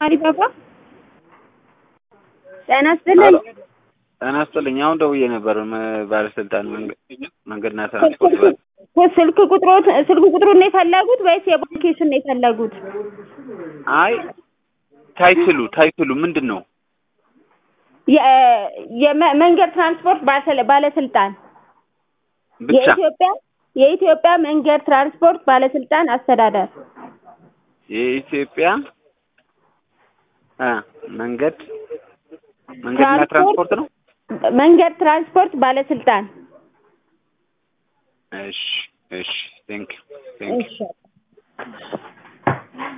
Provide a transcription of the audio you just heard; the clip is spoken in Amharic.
አሪባባ ጤና ይስጥልኝ አሁን ደውዬ ነበር ባለስልጣን መንገድና ትራንስፖርት ስልክ ቁጥሩን ነው የፈለጉት ወይስ የባንኬሽን ነው የፈለጉት? አይ ታይትሉ ምንድነው? የመንገድ ትራንስፖርት ባለስልጣን ብቻ የኢትዮጵያ መንገድ ትራንስፖርት ባለስልጣን አስተዳደር የኢትዮጵያ መንገድና ትራንስፖርት ነው። መንገድ ትራንስፖርት ባለስልጣን እሺ ቴንክ ዩ